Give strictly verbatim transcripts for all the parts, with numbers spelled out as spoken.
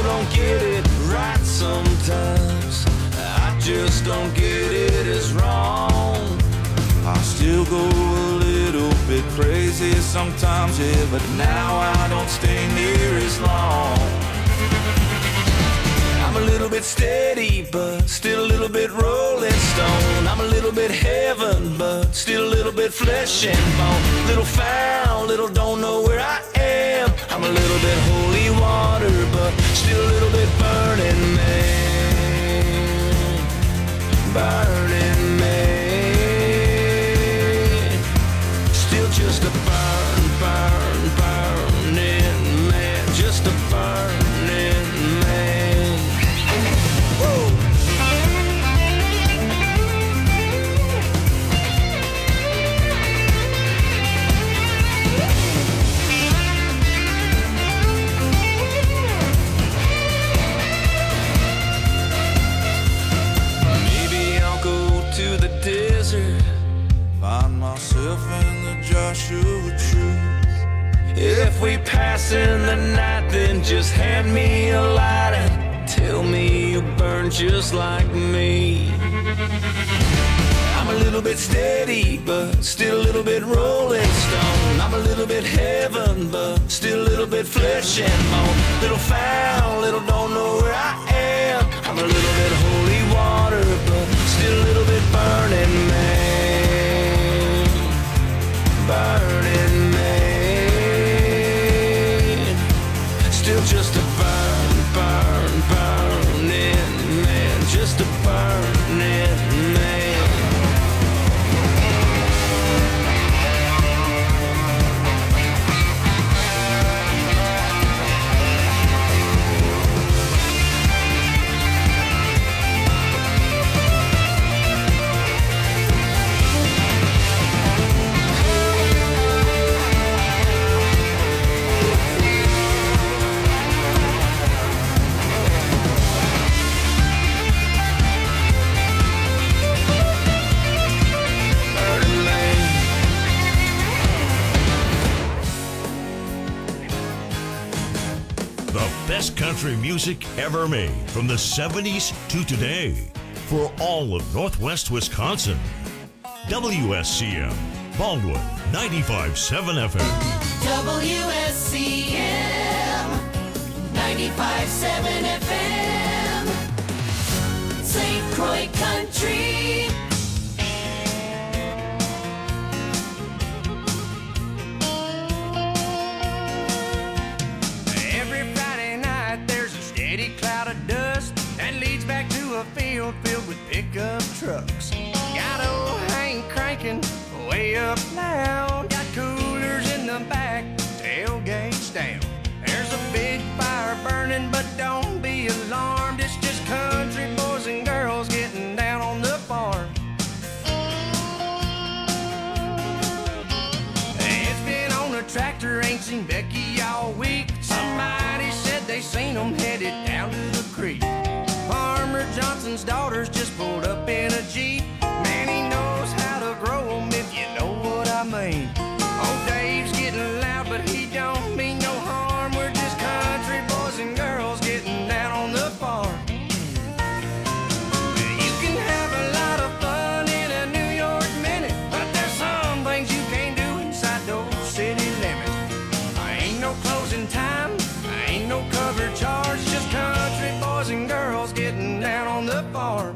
don't get it right sometimes. I just don't get it as wrong. I still go a little bit crazy sometimes, yeah, but now I don't stay near as long. I'm a little bit steady, but still a little bit rolling stone. I'm a little bit heaven, but still a little bit flesh and bone. Little foul, little don't know where I am. I'm a little bit holy water, but still a little bit burning man. Burning man. Still just a burn, burn, burning man. Just a burning man. Woo! Find myself in the Joshua Tree. If we pass in the night, then just hand me a lighter. Tell me you burn just like me. I'm a little bit steady, but still a little bit rolling stone. I'm a little bit heaven, but still a little bit flesh and bone. Little foul, little don't know where I am. I'm a little bit holy water, but still a little bit burning man. Burning man. Still just a burn, burn, burning man. Just a burning man. Best country music ever made from the seventies to today for all of Northwest Wisconsin. W S C M, Baldwin, ninety-five point seven F M. W S C M, ninety-five point seven F M. Saint Croix Country. Cloud of dust that leads back to a field filled with pickup trucks. Got old Hank cranking way up loud. Got coolers in the back, tailgates down. There's a big fire burning, but don't be alarmed. It's just country boys and girls getting down on the farm. It's been on a tractor, ain't seen Becky all week. Somebody said they seen them headed down to the creek. Farmer Johnson's daughters just pulled up in a Jeep. Man, he knows how to grow them, if you know what I mean. Old Dave's getting loud, but he don't mean no harm. We're just country boys and girls getting down on the farm. You can have a lot of fun in a New York minute, but there's some things you can't do inside those city limits. I ain't no closing time, ain't no cover charge, just country boys and girls getting down on the farm.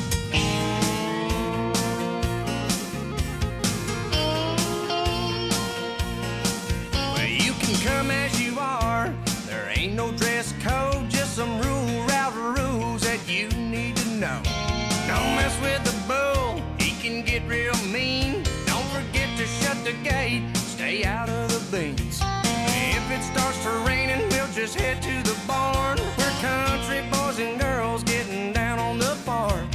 Well, you can come as you are, there ain't no dress code, just some rule route rules that you need to know. Don't mess with the bull, he can get real mean. Don't forget to shut the gate, stay out of the beans. If it starts to raining, we'll just head to the barn. We're country boys and girls getting down on the farm.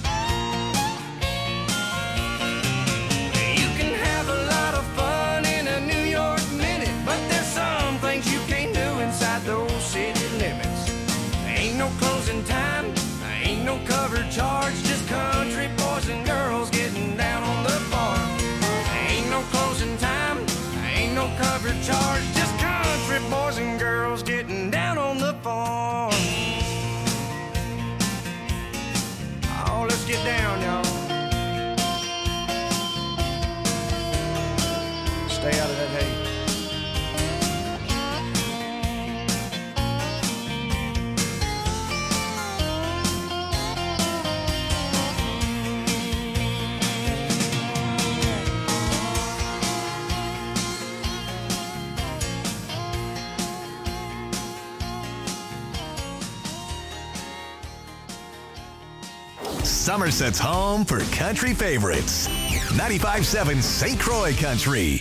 You can have a lot of fun in a New York minute, but there's some things you can't do inside those city limits. Ain't no closing time, ain't no cover charge, just country boys and girls getting down on the farm. Ain't no closing time, ain't no cover charge, just country boys and girls getting down on the farm. Somerset's home for country favorites. ninety-five point seven Saint Croix Country.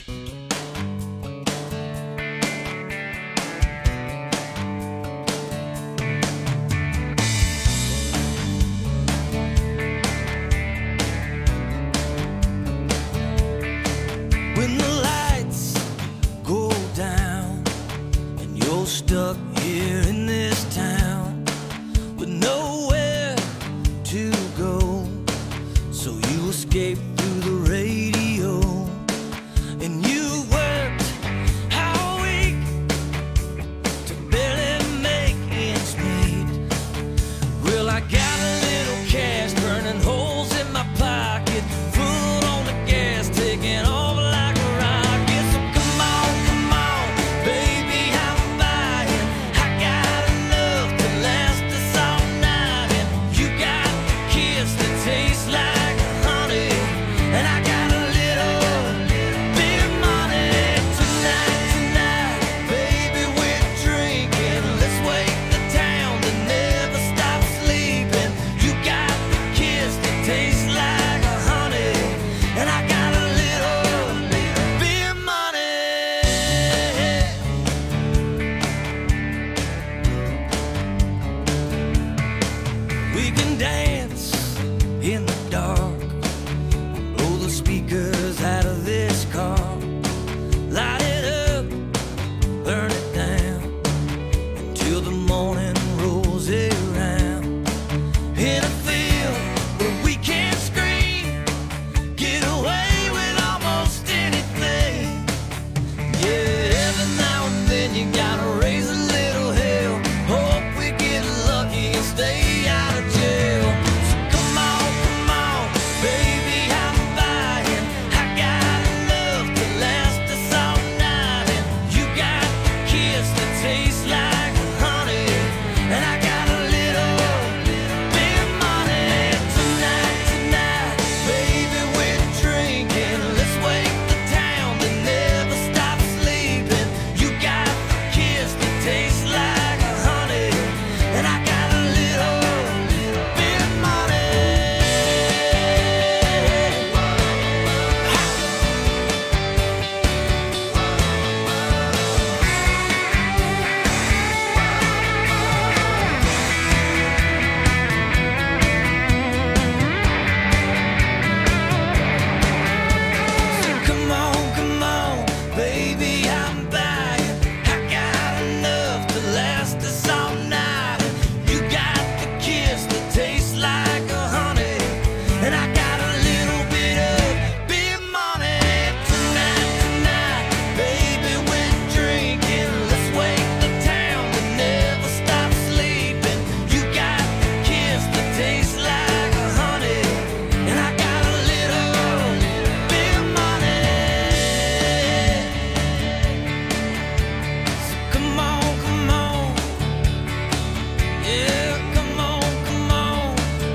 When the lights go down and you're stuck here in this town with nowhere to go, so you escape through the radio and you worked all week to barely make ends meet. Well, I got a little cash burning holes in my pocket, foot on the gas, taking off like a rocket. So come on, come on, baby, I'm buying. I got enough to last us all night, and you got a kiss that tastes like honey, and I got a little bit of money. Tonight, tonight, baby, we're drinking. Let's wake the town that never stops sleeping. You got the kiss that tastes like honey, and I got a little bit of money. We can dance in the dark, blow the speakers out of this car, light it up, burn it down until the morning rolls around. In a field where we can scream, get away with almost anything. Yeah, every now and then you gotta raise a little hell. Hope we get lucky and stay out of jail. So come on, come on, baby, I'm buying. I got enough to last us all night, and you got the kiss that tastes like honey, and I got a little bit of money. Tonight, tonight, baby, we're drinking. Let's wake the town that never stops sleeping. You got the kiss that tastes like honey, and I got a little bit of money. So come on, come on, baby, I'm buying. I got enough to last us all night. You got the kiss that tastes like a honey, and I got a little bit of big money. Tonight, tonight, baby, we're drinking. Let's wake the town that never stops sleeping. You got the kiss that tastes like a honey, and I got a little bit of money. So come on, come on, yeah, come on, come on.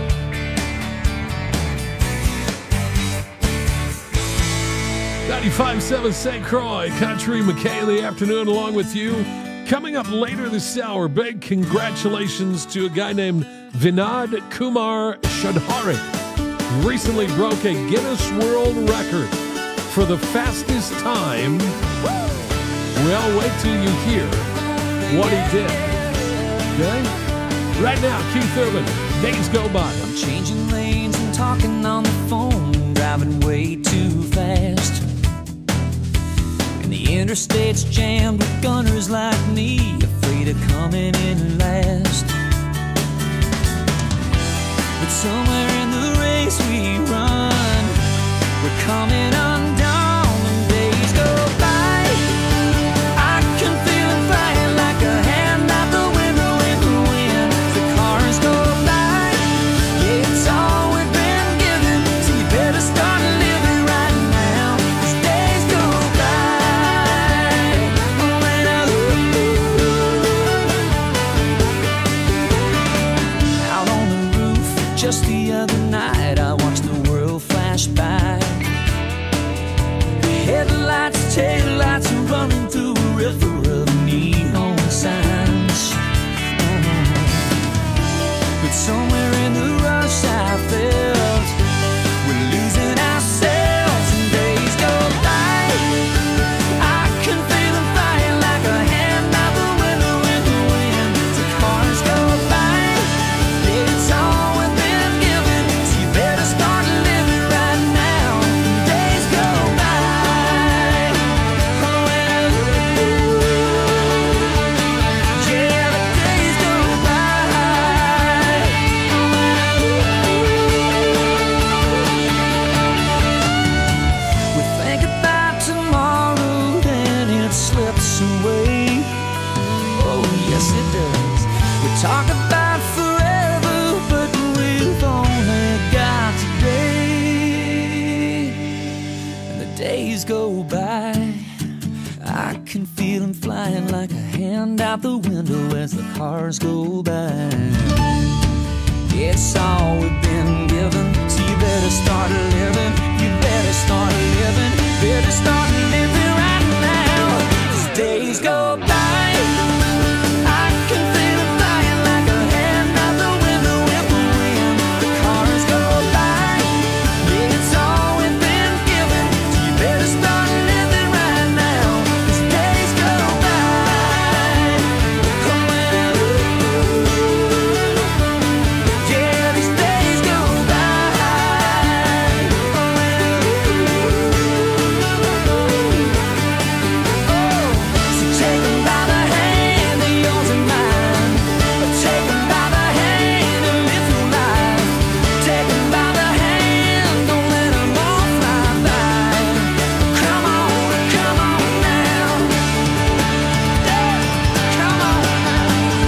ninety-five point seven Saint Croix Country, McKaylee afternoon along with you. Coming up later this hour, big congratulations to a guy named Vinod Kumar Shadharik. Recently broke a Guinness World Record for the fastest time. Well, wait till you hear what he did. Okay? Right now, Keith Urban, Days Go By. I'm changing lanes and talking on the phone, driving way too fast. And the interstate's jammed with gunners like me, afraid of coming in last. But somewhere in the race we run, we're coming undone when days go by. I can feel it flying like a hand out the window in the wind. The cars go by, yeah, it's all we've been given, so you better start living right now, 'cause days go by. When I out on the roof just the other night, I watched the world flash by. Headlights, taillights are running through a river of neon signs. Oh. But somewhere in the rush I felt. We're losing ourselves and days go by. I can feel them flying like a hand out the window in the wind. The cars go by. It's all we've been given, so you better start living right now. Days go by. Oh, well, yeah, the days go by. We think about tomorrow and it slips away. Oh, yes, it does. We talk about forever, but we've only got today. And the days go by. I can feel them flying like a hand out the window as the cars go by. It's all we've been given, so you better start living. You better start living. Better start living right now. As days go by. I can feel it flying like a hand out the window in the wind. The cars go by. It's all we've been given, so you better start living right now. As days go by. Oh, well, yeah, these days go by. Oh, well, so take 'em by the hand, they're yours and mine. Take 'em by the hand and live your life. Take 'em by the hand, don't let 'em all fly by. Come on, come on now. Yeah, come on now.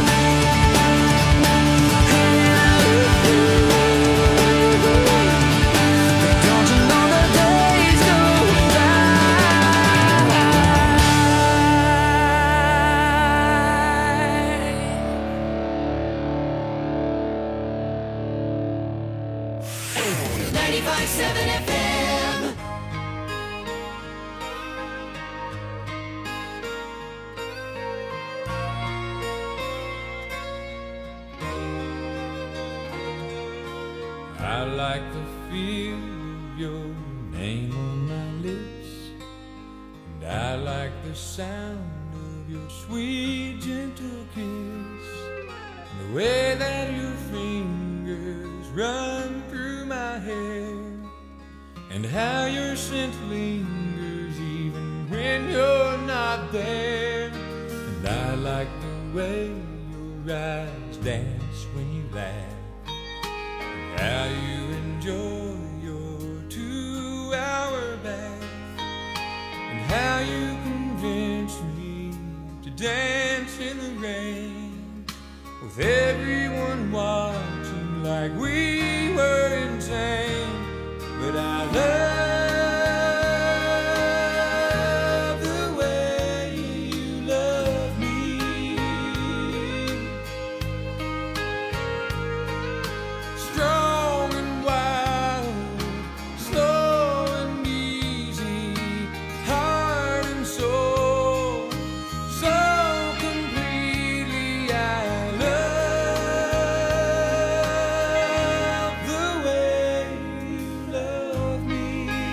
Don't you know the days go ninety-five point seven F M. I like the feel of your name on my lips, and I like the sound of your sweet, gentle kiss, and the way that your fingers run through my hair, and how your scent lingers even when you're not there. And I like the way your eyes dance when you laugh, how you enjoy your two-hour bath, and how you convince me to dance in the rain, with everyone watching like we were insane. But I love the way you love me. Strong and wild, slow and easy, heart and soul, so completely I love the way you love me.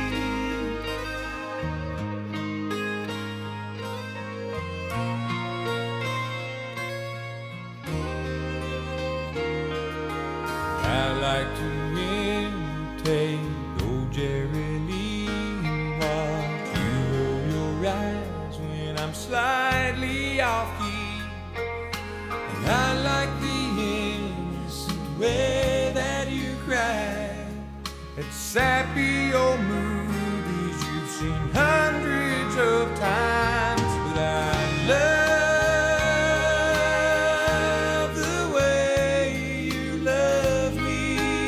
I like to imitate old Jerry Lee, watch you roll your eyes when I'm slightly off key, and I like the innocent way that you cry at sappy old movies you've seen hundreds of times. But I love the way you love me.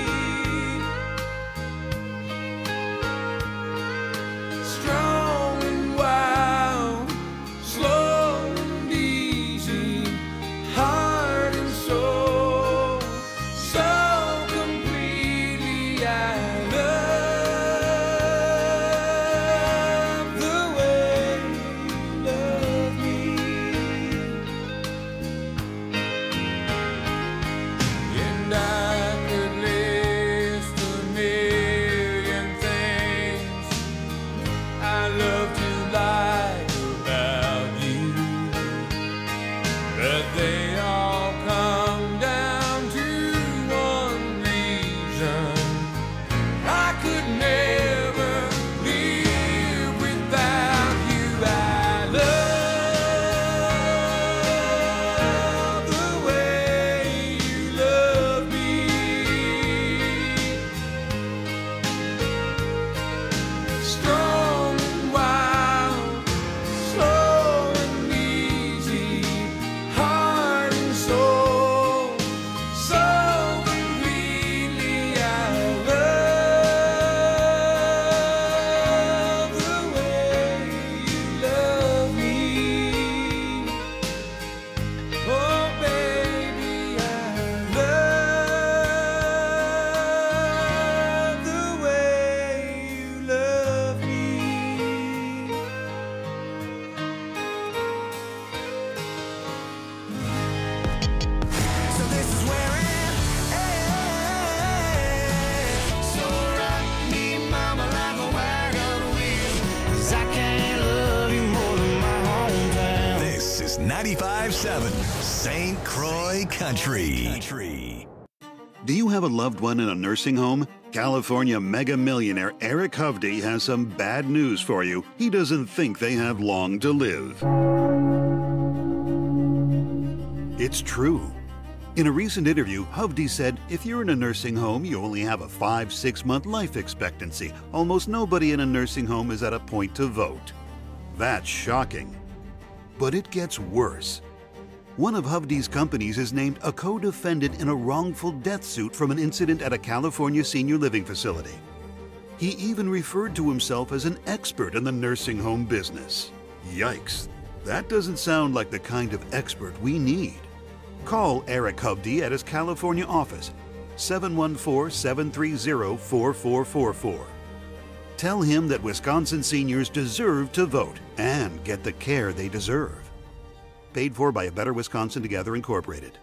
Strong and wild, slow and easy, heart and soul, so completely I love ninety-five seven Saint Croix Country. Country. Do you have a loved one in a nursing home? California mega millionaire Eric Hovde has some bad news for you. He doesn't think they have long to live. It's true. In a recent interview, Hovde said, if you're in a nursing home, you only have a five, six month life expectancy. Almost nobody in a nursing home is at a point to vote. That's shocking. But it gets worse. One of Hovde's companies is named a co-defendant in a wrongful death suit from an incident at a California senior living facility. He even referred to himself as an expert in the nursing home business. Yikes, that doesn't sound like the kind of expert we need. Call Eric Hovde at his California office, seven one four, seven three zero, four four four four. Tell him that Wisconsin seniors deserve to vote and get the care they deserve. Paid for by A Better Wisconsin Together, Incorporated.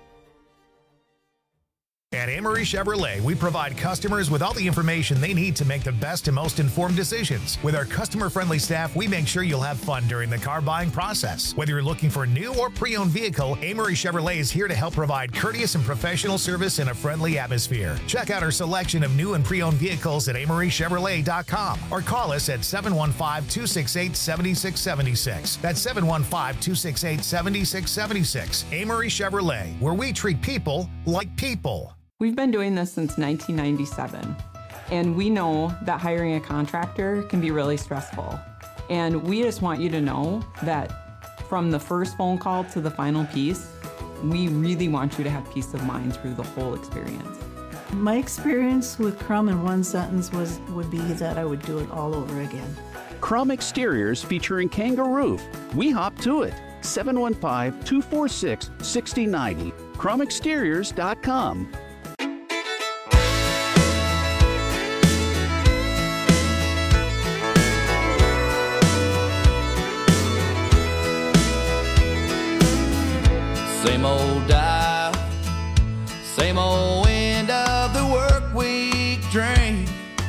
At Amory Chevrolet, we provide customers with all the information they need to make the best and most informed decisions. With our customer-friendly staff, we make sure you'll have fun during the car buying process. Whether you're looking for a new or pre-owned vehicle, Amory Chevrolet is here to help provide courteous and professional service in a friendly atmosphere. Check out our selection of new and pre-owned vehicles at amory chevrolet dot com or call us at seven one five, two six eight, seven six seven six. That's seven one five, two six eight, seven six seven six. Amory Chevrolet, where we treat people like people. We've been doing this since nineteen ninety-seven, and we know that hiring a contractor can be really stressful. And we just want you to know that from the first phone call to the final piece, we really want you to have peace of mind through the whole experience. My experience with Crum in one sentence was would be that I would do it all over again. Crum Exteriors featuring Kangaroo. We hop to it. seven one five, two four six, six zero nine zero. crum exteriors dot com. Same old dial, same old end of the work week drink.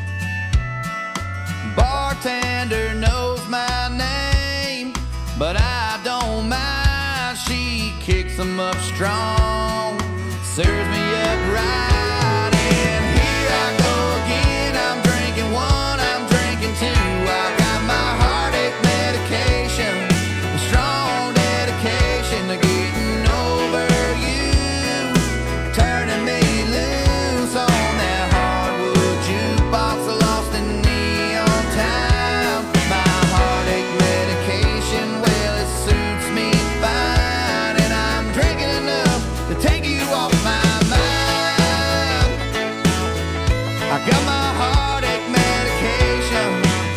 Bartender knows my name, but I don't mind. She kicks them up strong, serves me up right. And here I go again, I'm drinking one, I'm drinking two. I got my heartache medication, a strong dedication to getting over you, turning me loose on that hardwood jukebox, lost in neon time. My heartache medication, well, it suits me fine, and I'm drinking enough to take you off my mind. I got my heartache medication.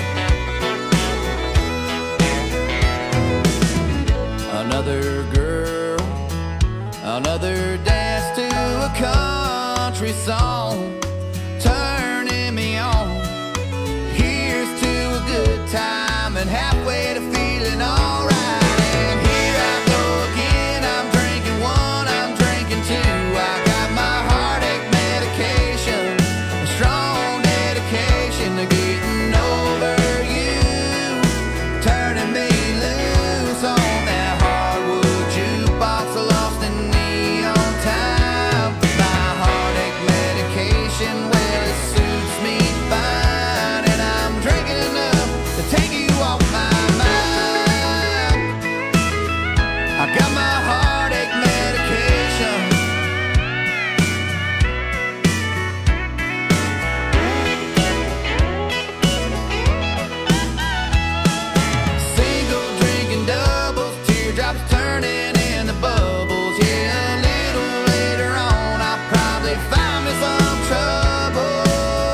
Another girl, another dance to a country song, turning me on. Here's to a good time and halfway to feeling alright. And here I go again, I'm drinking one, I'm drinking two. I got my heartache medication, a strong dedication to getting over you, turning me loose on that hardwood jukebox, lost in neon time. My heartache medication, well, it suits me fine, and I'm drinking enough to take you off my mind. I got my heartache medication. Single drinking doubles, teardrops turning into bubbles. Yeah, a little later on, I'll probably find me some trouble.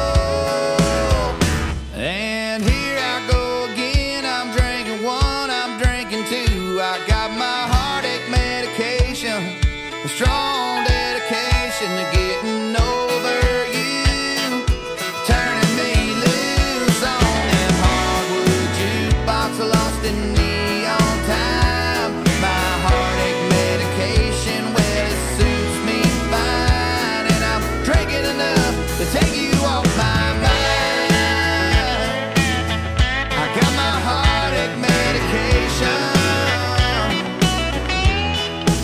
And here I go again, I'm drinking one, I'm drinking two. I got my heartache medication, a strong dedication to getting over you, turning me loose on that hardwood jukebox, lost in neon time. My heartache medication, well, it suits me fine, and I'm drinking enough to take you off my mind. I got my heartache medication.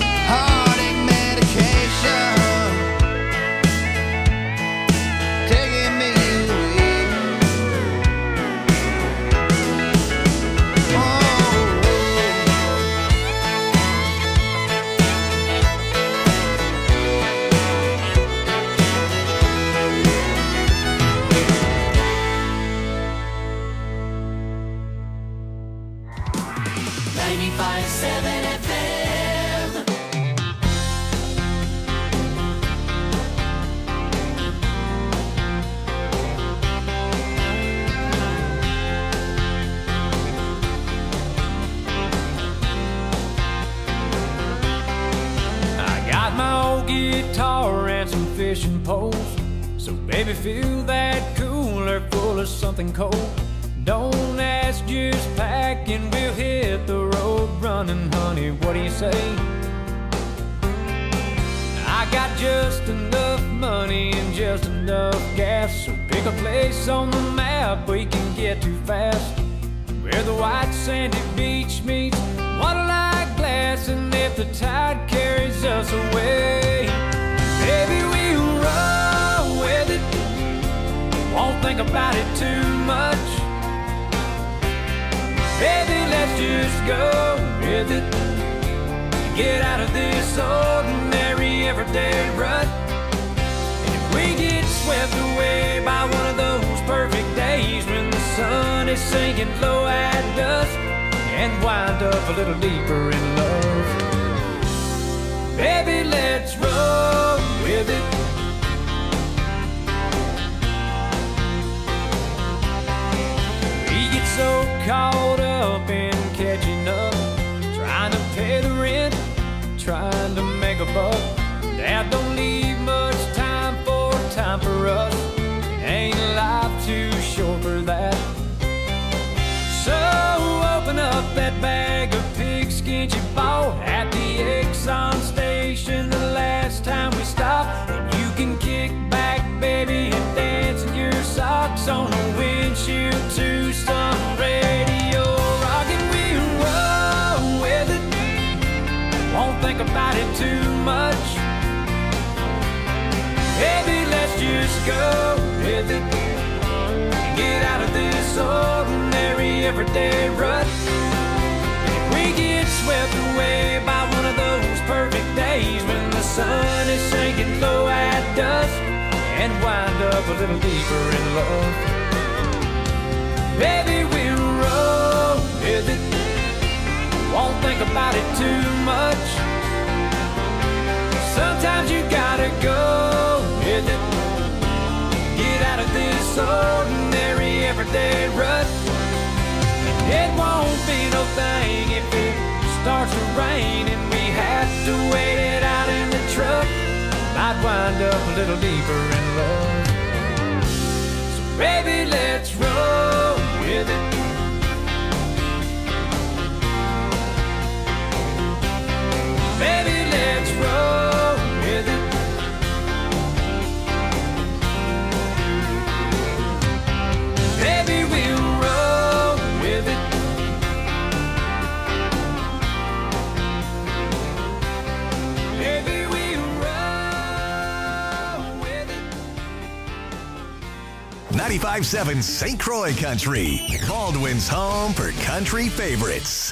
guitar and some fishing poles. So baby, fill that cooler full of something cold. Don't ask, just pack and we'll hit the road running, honey. What do you say? I got just enough money and just enough gas, so pick a place on the map we can get to fast, where the white sandy beach meets water-like glass, and if the tide carries us away, baby, we'll roll with it. Won't think about it too much. Baby, let's just go with it. Get out of this ordinary everyday rut. And if we get swept away by one of those perfect days when the sun is sinking low at dusk, and wind up a little deeper in love, baby, let's roll with it. We get so caught up in catching up, trying to pay the rent, trying to make a buck, that don't leave much time for time for us. Ain't life too short for that? So open up that bag of pigskin you bought at the Exxon station the last time we stopped, and you can kick back, baby, and dance in your socks on the windshield to some radio rock, and we'll roll with it. Won't think about it too much. Baby, let's just go with it. Get out of this ordinary everyday rut. And if we get swept away by one of those perfect days when the sun is sinking low at dusk, and wind up a little deeper in love, baby, we'll roll with it. Won't think about it too much. Sometimes you gotta go with it. Get out of this ordinary everyday rut. It won't be no thing if it starts to rain and we have to wait it out in the truck. Might wind up a little deeper in love. So baby, let's roll with it. Baby, let's roll with it. Baby, we'll roll with it. Baby, we'll roll with it. ninety-five point seven Saint Croix Country, Baldwin's home for country favorites.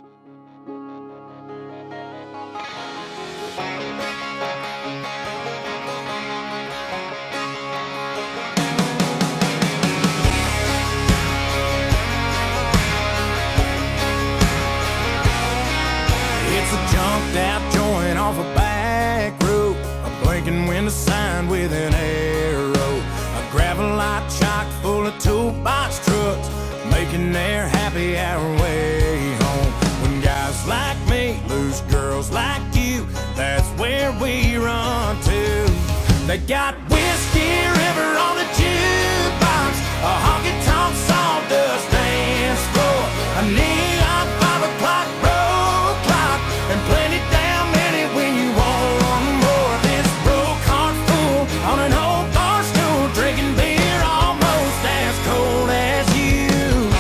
Out joint off a back road, a blinking window sign with an arrow, a gravel lot chock full of toolbox trucks, making their happy hour way home. When guys like me lose girls like you, that's where we run to. They got Whiskey River on the jukebox, a honky-tonk sawdust dance floor, a neon five o'clock road clock, and plenty damn many when you want more. This broke heart full on an old bar stool, drinking beer almost as cold as you.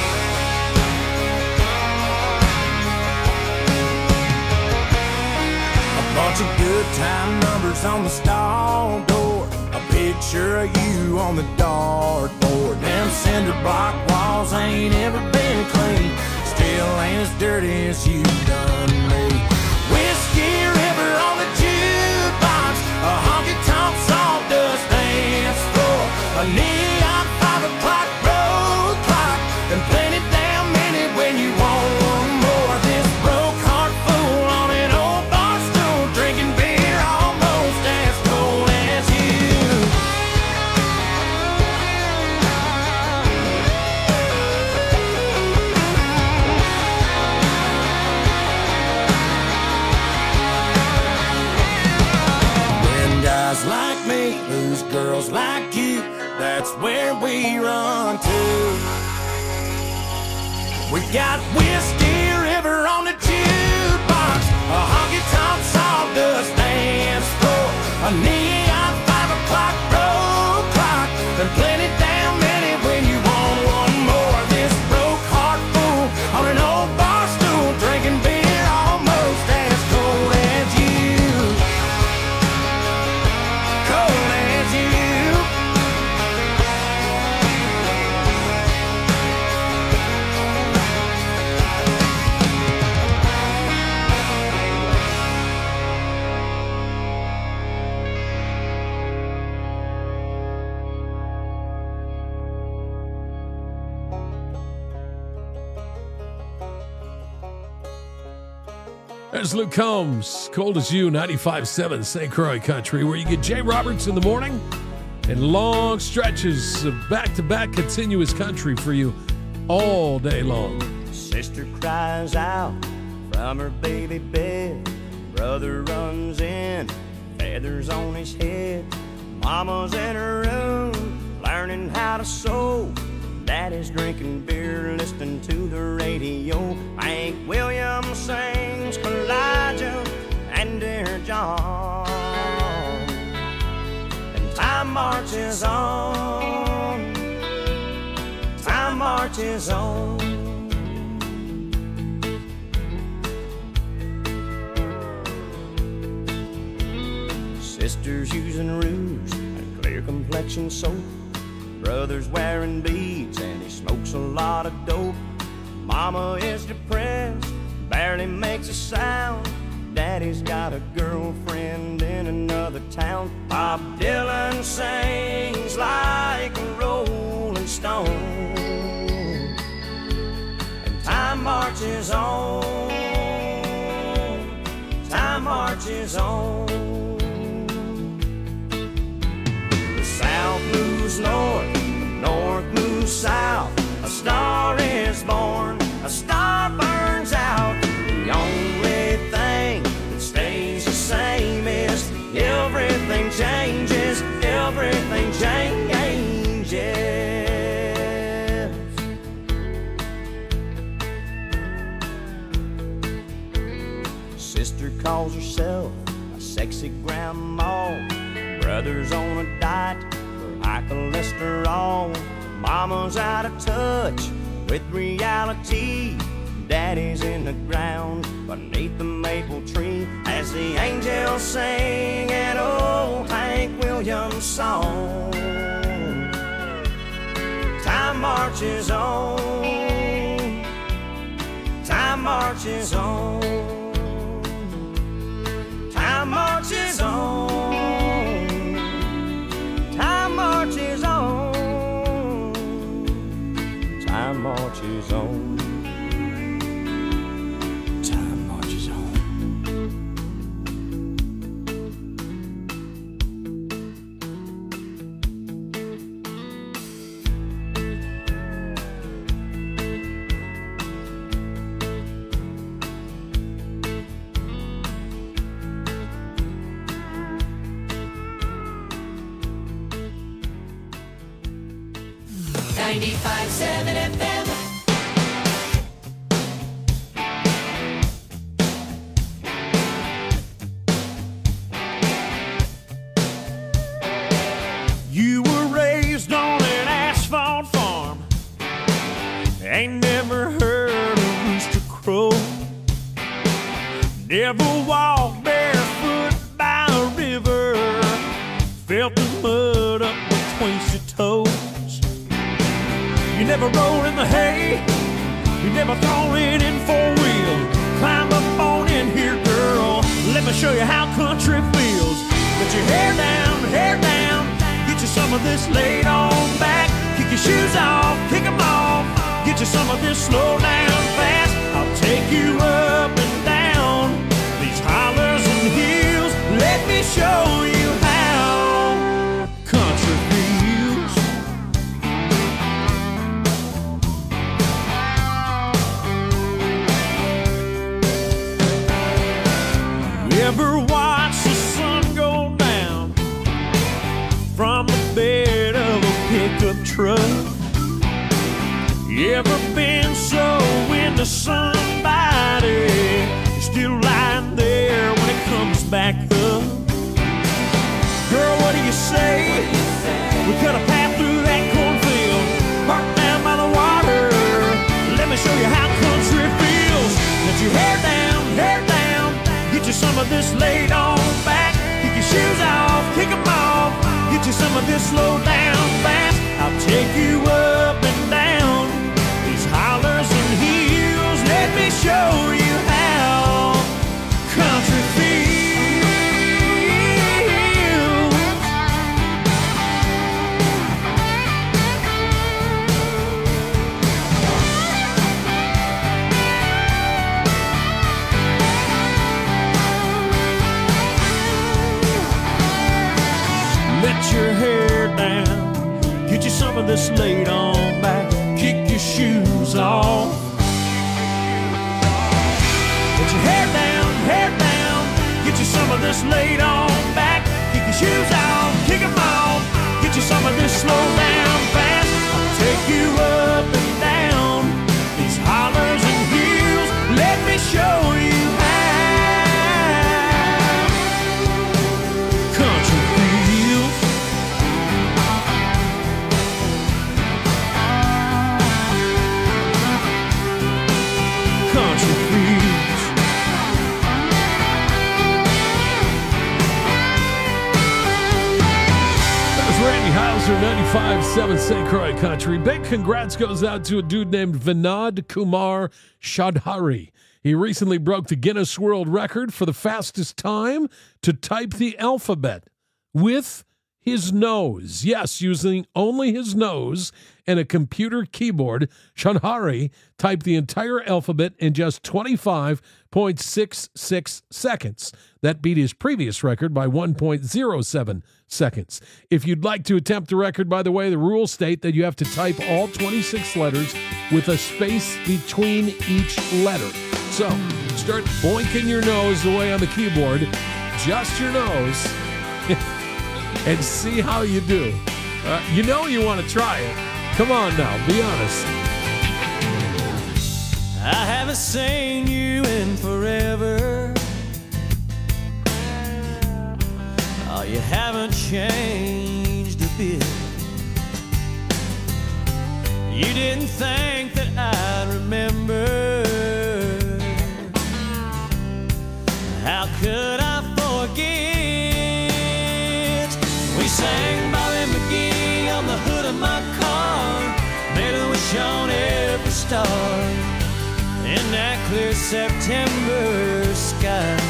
A bunch of good time numbers on the stall door, a picture of you on the dartboard. Them cinder block walls ain't ever been clean, still ain't as dirty as you done me. Whiskey River on the jukebox, a honky-tonk sawdust dance floor, a neon five o'clock road clock, and plenty damn many when you want more. This broke heart fool on an old bar stool, drinking beer almost as cold as you. lose girls like you, that's where we run to. We got Whiskey River on the jukebox, a honky-tonk sawdust dance floor, a neon five o'clock road clock, and plenty damn many when you want one more. This broke heart fool on an old bar stool, drinking beer almost as cold as you. Cold as you. There's Luke Combs, Cold as You, ninety-five point seven Saint Croix Country, where you get Jay Roberts in the morning and long stretches of back-to-back continuous country for you all day long. Sister cries out from her baby bed. Brother runs in, feathers on his head. Mama's in her room, learning how to sew. Daddy's drinking beer, listening to the radio. Hank Williams sings Elijah and Dear John. And time marches on, time marches on. Sisters using rouge and clear complexion soap. Brother's wearing beads and he smokes a lot of dope. Mama is depressed, barely makes a sound. Daddy's got a girlfriend in another town. Bob Dylan sings like a rolling stone. And time marches on, time marches on. The South moves north, north moves south. A star is born, a star burns out. The only thing that stays the same is everything changes, everything changes. Sister calls herself a sexy grandma. Brother's on a diet for high cholesterol. Mama's out of touch with reality. Daddy's in the ground beneath the maple tree as the angels sing an old Hank Williams song. Time marches on, time marches on, time marches on, time marches on. Time marches on. Time marches on. ninety-five point seven F M. You were raised on an asphalt farm, ain't never heard a rooster crow, never walked barefoot by a river, felt the mud up between your toes. You never rolled in the hay, you never thrown it in four wheel. Climb up on in here, girl, let me show you how country feels. Put your hair down, hair down, get you some of this laid on back. Kick your shoes off, kick them off, get you some of this slow down fast. I'll take you up and down these hollers and hills. Let me show you how country feels. You ever watch the sun go down truck. You ever been so into somebody, you're still lying there when it comes back up? Girl, what do you say? We cut a path through that cornfield, parked down by the water. Let me show you how country feels. Let your hair down, hair down, get you some of this laid on back. Kick your shoes off, kick them off, get you some of this slow down fast. I'll take you up and down these hollers and hills. Let me show you how country feels. Let your hair down, get you some of this laid on back, kick your shoes off. Let your hair down, hair down, get you some of this laid on back, kick your shoes off, kick them off, get you some of this slow down fast. I'll take you up and down these hollers and hills. Let me show you ninety-five point seven Saint Croix Country. Big congrats goes out to a dude named Vinod Kumar Chaudhary. He recently broke the Guinness World Record for the fastest time to type the alphabet with his nose. Yes, using only his nose and a computer keyboard, Chaudhary typed the entire alphabet in just twenty-five point six six seconds. That beat his previous record by one point zero seven seconds. If you'd like to attempt the record, by the way, the rules state that you have to type all twenty-six letters with a space between each letter. So start boinking your nose away on the keyboard, just your nose, and see how you do. Uh, you know you want to try it. Come on now, be honest. I haven't seen you in forever. Oh, you haven't changed a bit. You didn't think that I'd remember. How could I forget? We sang Bobby McGee on the hood of my car, made a wish on every star in that clear September sky.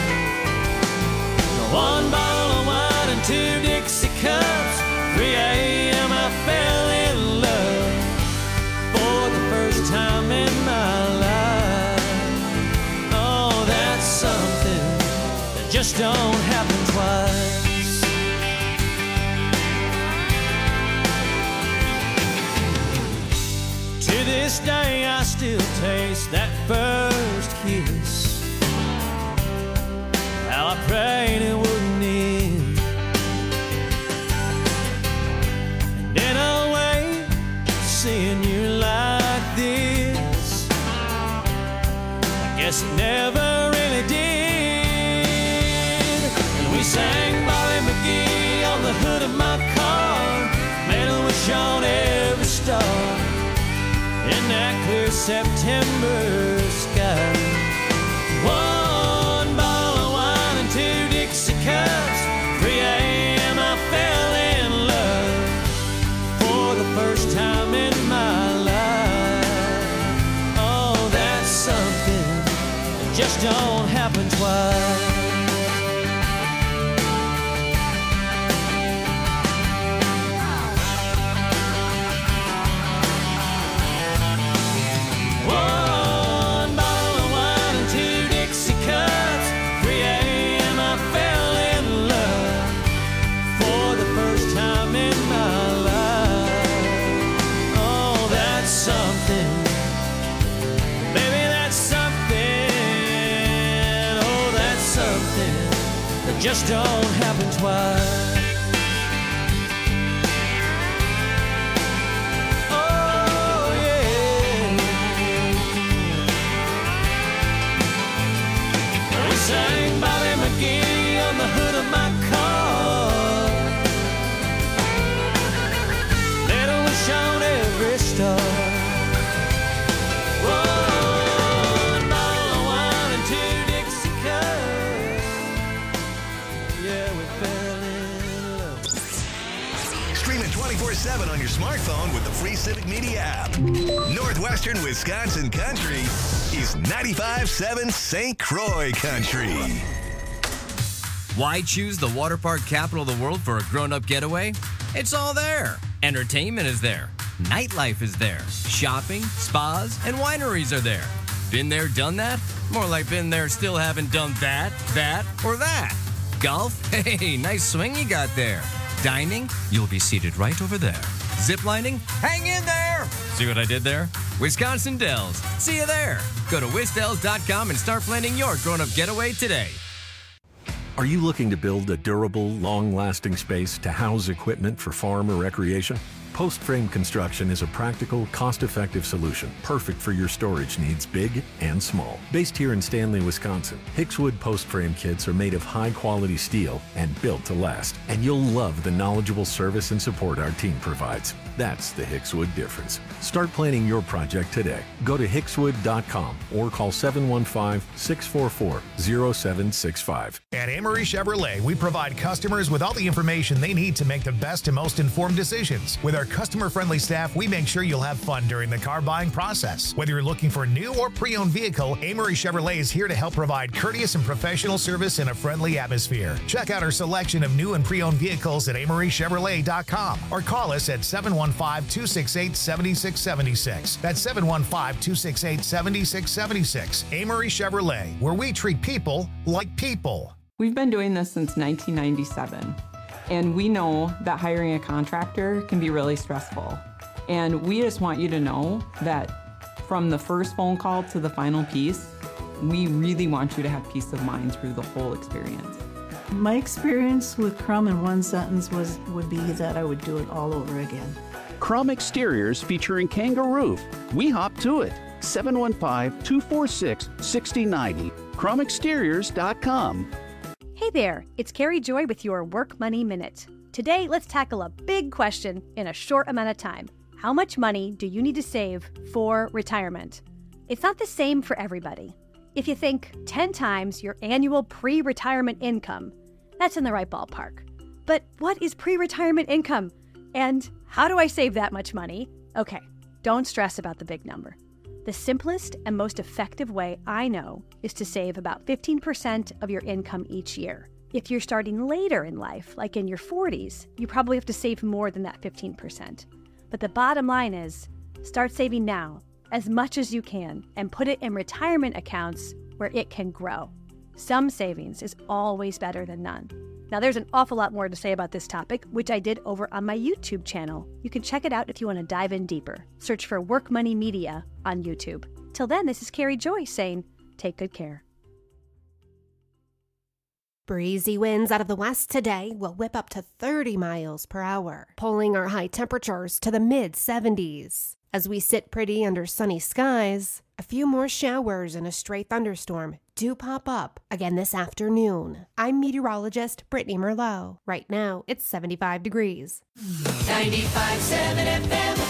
One bottle of wine and two Dixie cups, three a.m. I fell in love for the first time in my life. Oh, that's something that just don't happen twice. To this day I still taste that first kiss. How I prayed it wouldn't end. And in a way, seeing you like this, I guess it never really did. And we sang Bobby McGee on the hood of my car, made a wish on every star in that clear September sky. One bottle of wine and two Dixie cups, three a.m. I fell in love for the first time in my life. Oh, that's something that just don't happen twice. Just don't happen twice. Stream it twenty-four seven on your smartphone with the free Civic Media app. Northwestern Wisconsin Country is ninety-five point seven Saint Croix Country. Why choose the water park capital of the world for a grown-up getaway? It's all there. Entertainment is there. Nightlife is there. Shopping, spas, and wineries are there. Been there, done that? More like been there, still haven't done that, that, or that. Golf? Hey, nice swing you got there. Dining? You'll be seated right over there. Ziplining? Hang in there! See what I did there? Wisconsin Dells. See you there. Go to wisdells dot com and start planning your grown-up getaway today. Are you looking to build a durable, long-lasting space to house equipment for farm or recreation? Post Frame Construction is a practical, cost-effective solution, perfect for your storage needs, big and small. Based here in Stanley, Wisconsin, Hickswood Post Frame kits are made of high-quality steel and built to last. And you'll love the knowledgeable service and support our team provides. That's the Hickswood difference. Start planning your project today. Go to hickswood dot com or call seven one five, six four four, zero seven six five. At Amory Chevrolet, we provide customers with all the information they need to make the best and most informed decisions. With our customer-friendly staff, we make sure you'll have fun during the car buying process. Whether you're looking for a new or pre-owned vehicle, Amory Chevrolet is here to help provide courteous and professional service in a friendly atmosphere. Check out our selection of new and pre-owned vehicles at amory chevrolet dot com or call us at seven one five, two six eight, seven six seven six. That's seven one five, two six eight, seven six seven six. Amory Chevrolet, where we treat people like people. We've been doing this since nineteen ninety-seven, and we know that hiring a contractor can be really stressful. And we just want you to know that from the first phone call to the final piece, we really want you to have peace of mind through the whole experience. My experience with Crum in one sentence was would be that I would do it all over again. Crum Exteriors featuring Kangaroo. We hop to it. seven one five, two four six, six zero nine zero. crum exteriors dot com. Hey there, it's Carrie Joy with your Work Money Minute. Today, let's tackle a big question in a short amount of time. How much money do you need to save for retirement? It's not the same for everybody. If you think ten times your annual pre-retirement income, that's in the right ballpark. But what is pre-retirement income? And how do I save that much money? Okay, don't stress about the big number. The simplest and most effective way I know is to save about fifteen percent of your income each year. If you're starting later in life, like in your forties, you probably have to save more than that fifteen percent. But the bottom line is, start saving now, as much as you can, and put it in retirement accounts where it can grow. Some savings is always better than none. Now, there's an awful lot more to say about this topic, which I did over on my YouTube channel. You can check it out if you want to dive in deeper. Search for Work Money Media on YouTube. Till then, this is Carrie Joy saying, take good care. Breezy winds out of the west today will whip up to thirty miles per hour, pulling our high temperatures to the mid seventies. As we sit pretty under sunny skies, a few more showers and a stray thunderstorm do pop up again this afternoon. I'm meteorologist Brittany Merlot. Right now, it's seventy-five degrees. ninety-five point seven F M.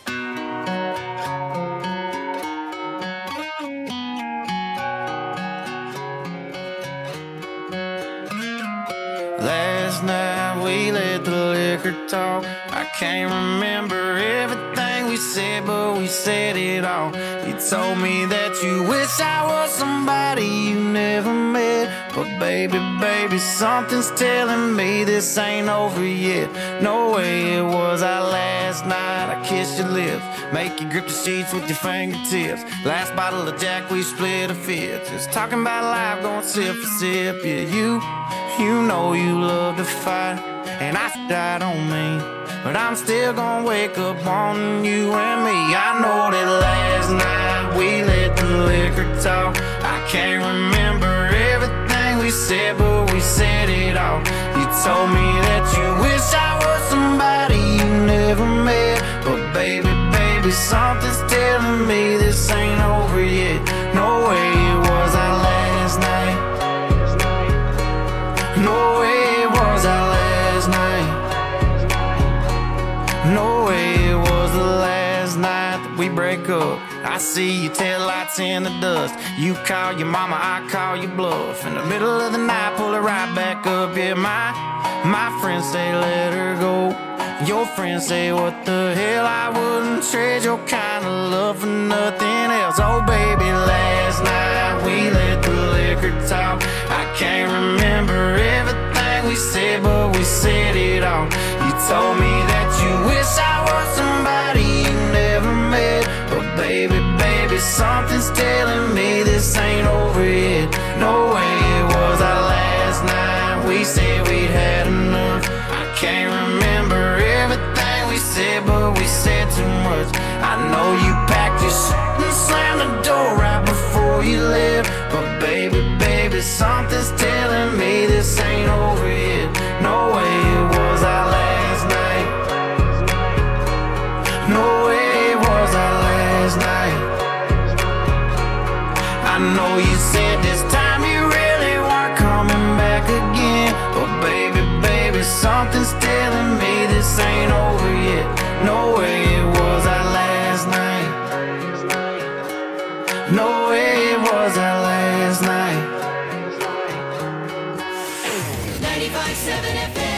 Last night we let the liquor talk. I can't remember everything we said, but we said it all. You told me that you wish I was somebody you never met. But baby, baby, something's telling me this ain't over yet. No way it was our last night. I kissed your lips, make you grip the sheets with your fingertips. Last bottle of Jack, we split a fifth. Just talking about life, going sip for sip. Yeah, you, you know you love to fight, and I died on me. But I'm still gonna wake up on you and me. I know that last night we let the liquor talk. I can't remember everything we said, but we said it all. You told me that you wish I was somebody you never met. But baby, baby, something's telling me this ain't over yet. No way it was our last night. No way it was our last night. No way it was the last night that we break up. I see your taillights in the dust. You call your mama, I call your bluff. In the middle of the night, pull it right back up. Yeah, my, my friends say let her go. Your friends say, what the hell, I wouldn't trade your kind of love for nothing else. Oh baby, last night we let the liquor talk. I can't remember everything we said, but we said it all. You told me that you wish I was somebody you never met. But baby, baby, something's telling me this ain't over yet. No way it was our last night. We said we'd had enough. I can't remember everything we said, but we said too much. I know you packed your shit and slammed the door right before you left. But baby, baby, something's telling me this ain't over yet. No way it was our last night. No way it was our last night. I know you said this time you really weren't coming back again. But baby, baby, something's telling me this ain't over yet. No way it was our last night. No way it was our last night. ninety-five point seven F M.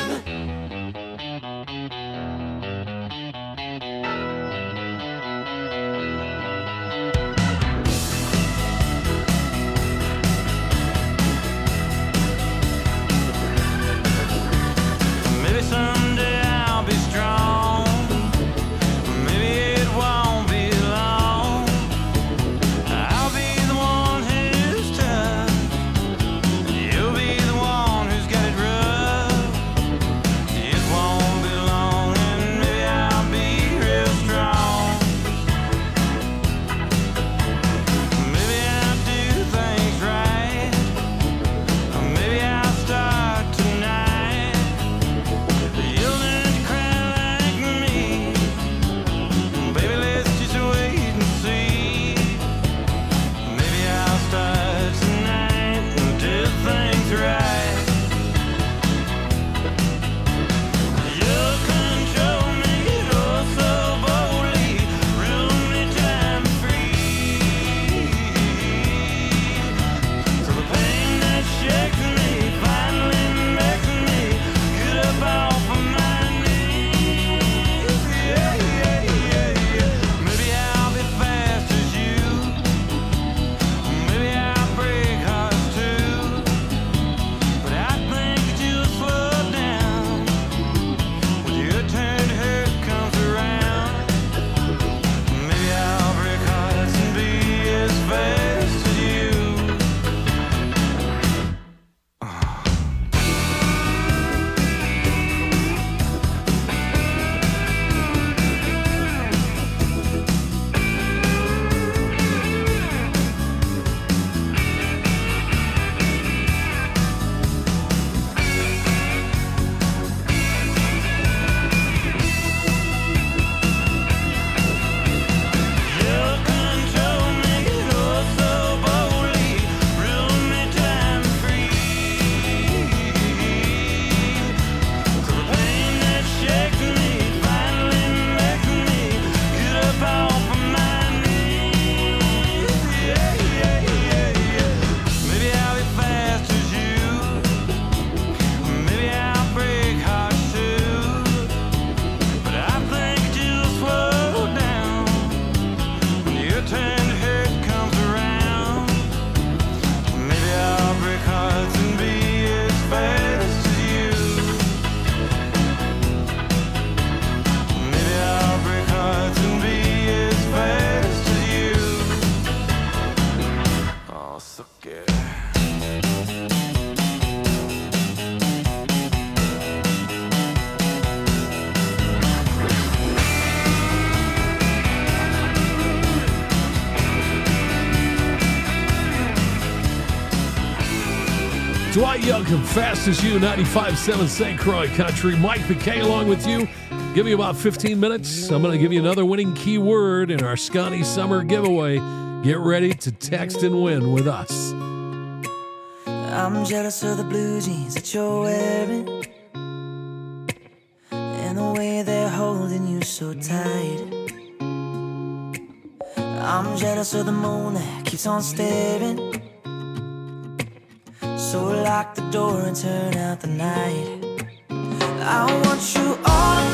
Maybe someday I'll be strong. Maybe it won't be long. I'll be the one who's tough. You'll be the one who's got it rough. It won't be long and maybe I'll be real strong. Maybe I'll do things right. Or maybe I'll start tonight. You'll learn to cry like me. Baby, let's just wait and see. Maybe I'll start tonight and do things right. You'll control me oh so boldly, rule me time free. So the pain that shakes me finally makes me get up off of my knees. Yeah, yeah, yeah, yeah. Maybe I'll be fast as you. Maybe I'll break hearts too. But I think that you'll slow down when your turn to hurt comes around. Maybe I'll break hearts and be as fast as you. You'll control me oh so boldly, rule me time free. So the pain that shakes me finally makes me get up off of my knees. Yeah, yeah, yeah, yeah. Maybe I'll be fast as you. Maybe I'll break hearts too. But I think that you'll slow down when your turn to hurt comes around. Maybe I'll break hearts and be as fast as you. Maybe I'll break hearts and be as fast as you. Oh, so good. Dwight Yoakam, Fast as You, ninety-five point seven Saint Croix Country. Mike McKay along with you. Give me about fifteen minutes. I'm going to give you another winning keyword in our Scotty Summer giveaway. Get ready to text and win with us. I'm jealous of the blue jeans that you're wearing and the way they're holding you so tight. I'm jealous of the moon that keeps on staring. So lock the door and turn out the night. I want you all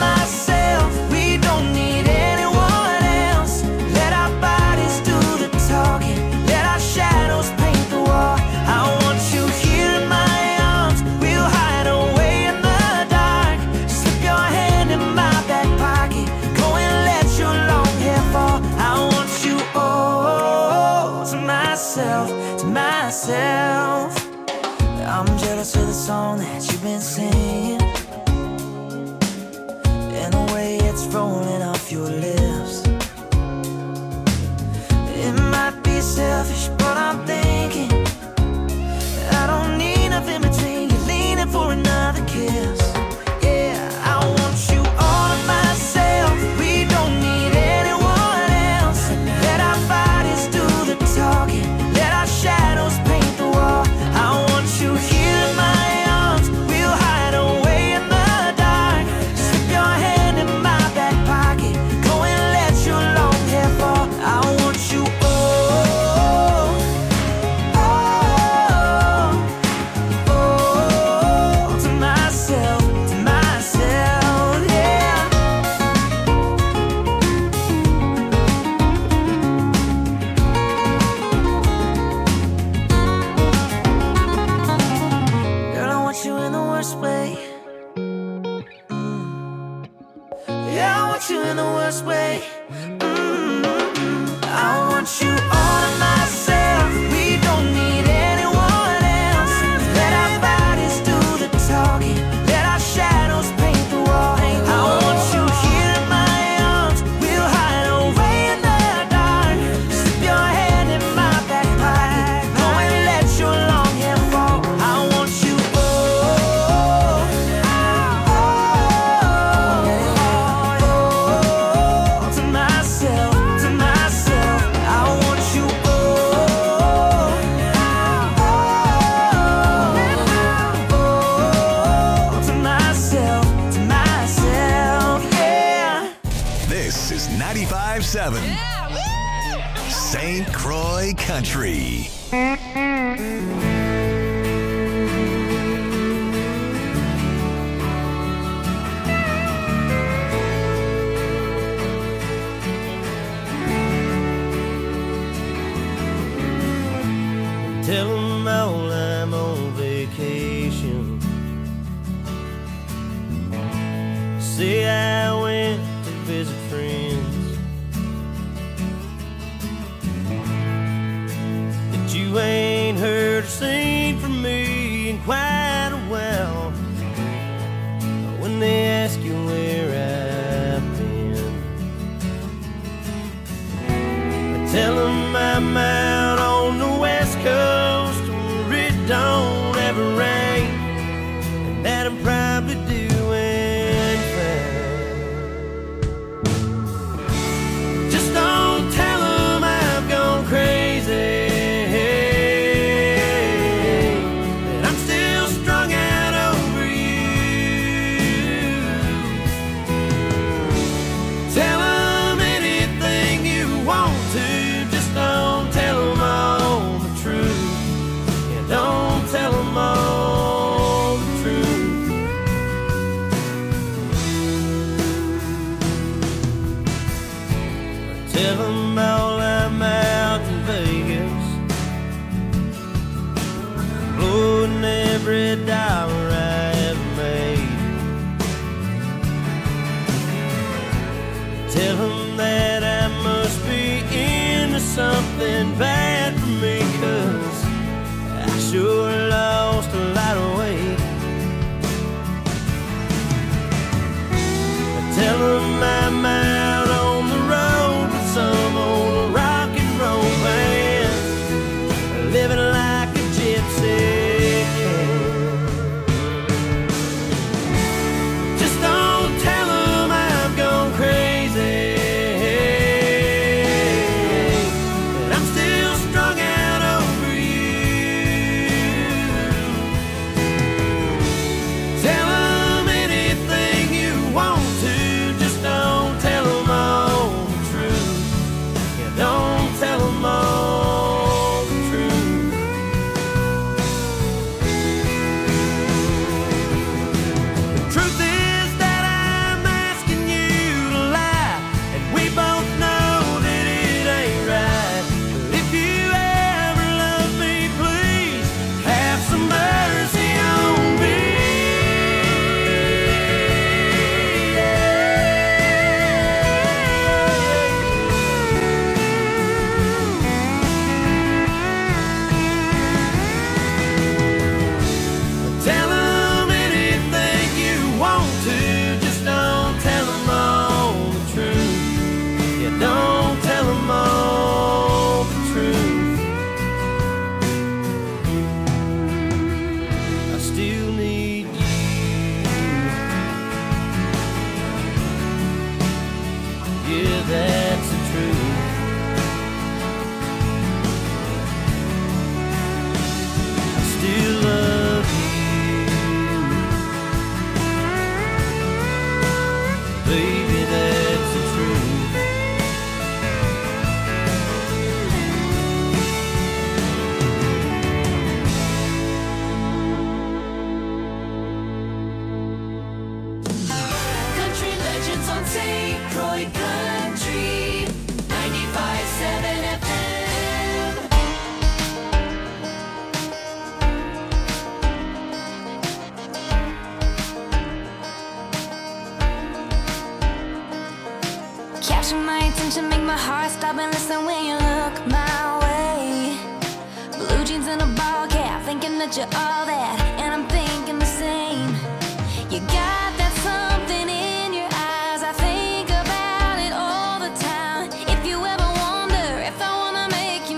jealous of the song that you've been singing, and the way it's rolling off your lips. It might be selfish, but I'm thinking I don't need nothing between you, leaning for another kiss. Yeah, I want you all to myself. We don't need anyone else. Let our bodies do the talking, let our shadows paint the wall. I want you here in my arms. We'll hide away in the dark. Slip your hand in my back pocket, go and let your long hair fall. I want you oh, oh, oh, to myself, to myself, yeah. Girl, I want you in the worst way. Mm. Yeah, I want you in the worst way. Mm. I want you all to myself. We don't need anyone else. Let our bodies do the talking, let our shadows paint the wall. I want you here in my arms. We'll hide away in the dark. Slip your hand in my back pocket, go and let your long hair fall. I want you oh, oh, to myself, to myself. I want you oh, oh, to myself, to myself, yeah. This is ninety-five seven Saint Croix Country. Tell 'em all I'm on vacation. Say I went to visit friends, that you ain't heard or seen from me in quite a while. When they ask you where I've been, I tell 'em I'm out on the west coast where it don't ever rain, and that I'm probably doing fine. Just don't tell 'em I've gone crazy, that I'm still strung out over you. Tell 'em anything you want to, just don't tell 'em all the truth. Yeah, don't tell 'em all the truth. Tell 'em all I'm out in Vegas, blowing every dollar I ever made. Tell 'em that I must be into something bad for me, 'cause I sure lost a lot of weight. Tell 'em I'm out on the road with some old rock and roll band, living like a gypsy can. Just don't tell 'em I've gone crazy, that I'm still strung out over you. Tell 'em anything you want to, just don't tell 'em baby, that's the truth. Country legends on Saint Croix Country ninety-five point seven F M. Capture my attention, make my heart stop and listen when you look my way. Blue jeans and a ball cap, thinking that you're all that, and I'm thinking the same. You got that something in your eyes, I think about it all the time. If you ever wonder if I wanna make you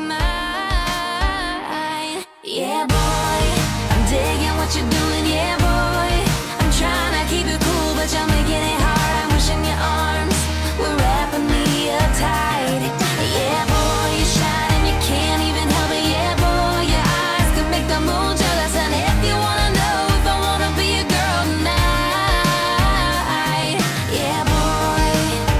mine, yeah boy, I'm digging what you're doing, yeah boy. I'm trying to keep it cool, but you're making it hard. I'm wishing your arms were wrapping me up tight. Yeah boy, you shine and you can't even help it. Yeah boy, your eyes can make the moon jealous. And if you wanna know if I wanna be a girl tonight, yeah boy.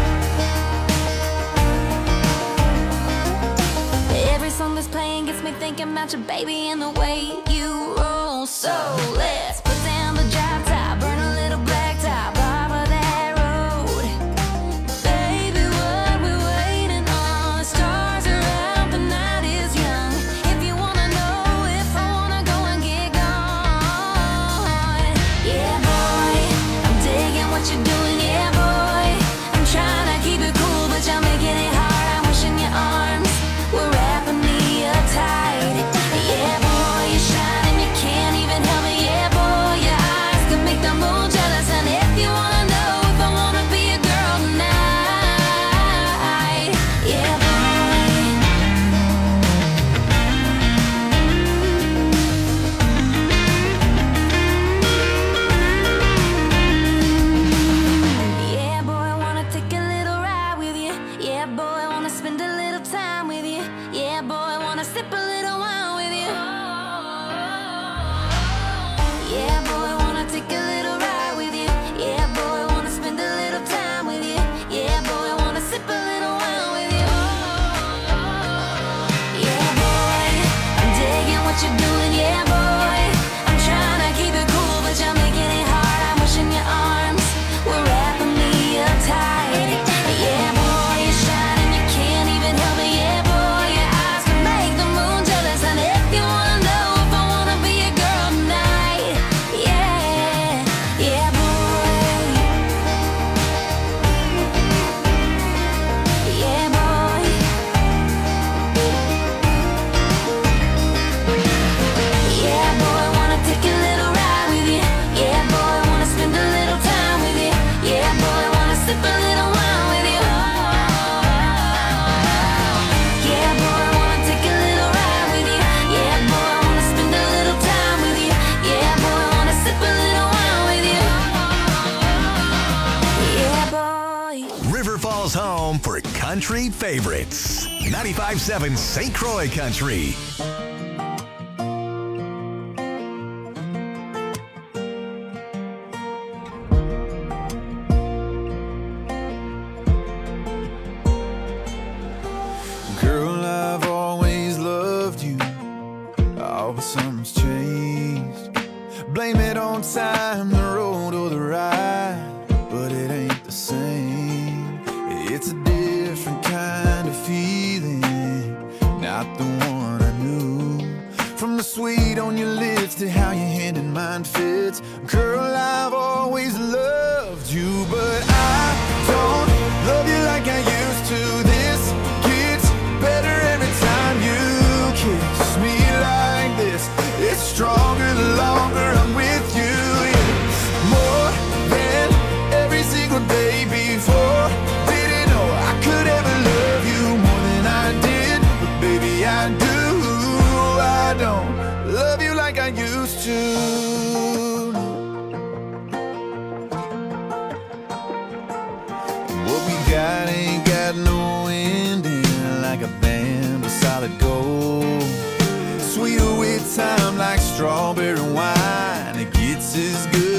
Every song that's playing gets me thinking about your baby and the way you roll. So let's put down the drop top, burn a little black top off of that road. Baby, what we waiting on? The stars are out, the night is young. If you wanna know if I wanna go and get gone, yeah boy, I'm digging what you're doing, yeah boy. I'm trying to keep it cool, but you're making it hard. I'm wishing your arms were wrapping me up tight. Yeah boy, you shine and you can't even help it. Yeah boy, your eyes can make the moon jealous. And if you wanna know if I wanna be a girl tonight, yeah boy. Yeah boy, I wanna take a little ride with you. Yeah boy, I wanna spend a little time with you. Yeah boy, I wanna sip a little wine with you. Yeah boy, I wanna take a little ride with you. Yeah boy, I wanna spend a little time with you. Yeah boy, I wanna sip a little wine with you. Yeah boy, I'm digging what you're doing. Yeah boy, I'm trying to keep it cool, but you're making it hard. I'm wishing your arms were wrapping me up tight. Yeah boy, you shine and you can't even help it. Yeah boy, your eyes can make the moon jealous. And if you wanna know if I wanna be a girl tonight, yeah, yeah boy, yeah boy, yeah boy, I wanna take a little ride with you. Yeah boy, I wanna spend a little time with you. Yeah boy, I wanna sip a little wine with you. Yeah boy, I wanna take a little ride with you. Yeah boy, I wanna spend a little time with you. Yeah boy, I wanna sip a little wine with you. Yeah boy. River Falls home for country favorites. ninety-five point seven Saint Croix Country. Girl, I've always loved you. Oh, but something's changed. Blame it on time, the road or the ride, but it ain't the same. It's a different kind of feeling, not the one I knew. From the sweet on your lips to how your hand in mine fits. Girl, I've always loved you, but I don't love you like I used to. This gets better every time you kiss me like this. It's stronger the longer I'm with you. It's more than every single day before. Didn't know I could ever love you more than I did, but baby I do. I don't love you like I used to. What we got ain't got no ending, like a band of solid gold. Sweeter with time like strawberry wine. It gets as good